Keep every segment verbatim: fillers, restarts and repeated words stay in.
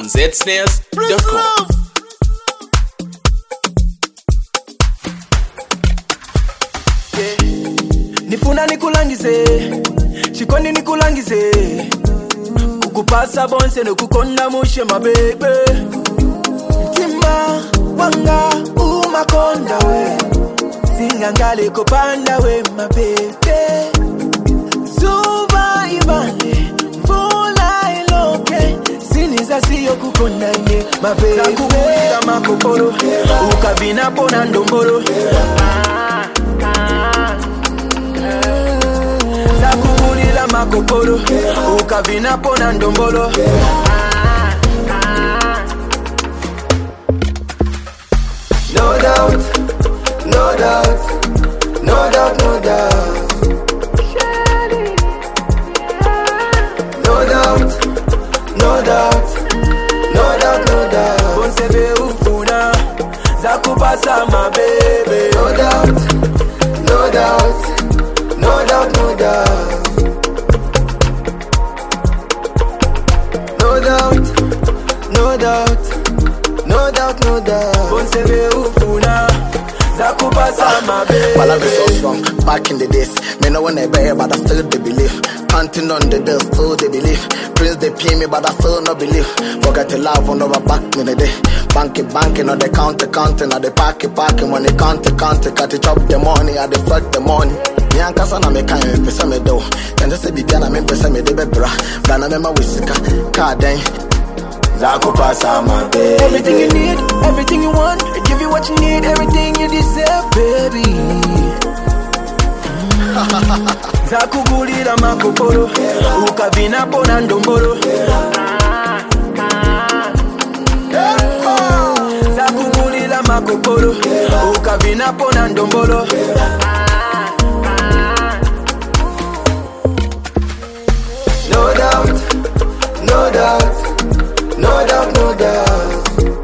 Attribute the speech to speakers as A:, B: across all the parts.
A: on z snares dot com.
B: Nifuna nikulangize, chikondi nikulangize, kukupasa bonse nekukonda mushe my baby. Timba wanga umakonda we, singangale kopanda we my baby. Zuba ibane, mvula iloke, siniza siyo kukonda ine my baby. Zakubulila makoporo, ukavina pona ndomboro. Zakubulila makoporo, ukavina pona ndombolo.
C: No doubt, no doubt, no doubt, no doubt. No doubt, no doubt, no doubt, no doubt.
B: Bonsebe ufuna, zakupasa my baby.
C: No doubt, no doubt, no doubt, no doubt. No doubt, no doubt, no doubt, no doubt.
B: Bonsebe ufuna, zakupasa my baby.
D: While I be so strong, back in the days, me no one ever here, but I still they believe. Counting on the days, still they believe. Prince they pay me, but I still no believe. Forget to love on our back in the day. Banking, banking, on the counter, counting, on the parking, parking. When they count, count, cut it chop the money, I deflect the money. Nyanka sana me kan me pesa me do. Can just say bibia na me pesa me de bebra. Bana me ma wisika, car den.
C: Zakupasa my baby.
B: Everything you need, everything you want, I give you what you need, everything you deserve, baby. Zakubulila makoporo, ukavina pona ndombolo. Zakubulila makoporo, ukavina pona ndombolo.
C: No doubt, no doubt, no doubt, no doubt.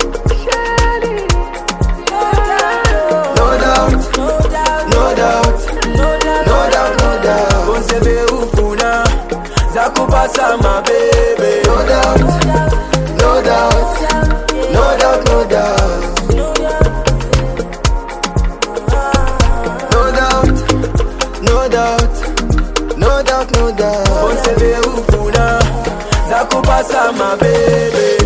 C: No doubt, no doubt, no doubt, no doubt.
B: Bonsebe ufuna, zakupasa my baby.
C: No doubt, no doubt, no doubt, no doubt. No doubt, no doubt, no doubt, no doubt.
B: Bonsebe ufuna, zakupasa my baby.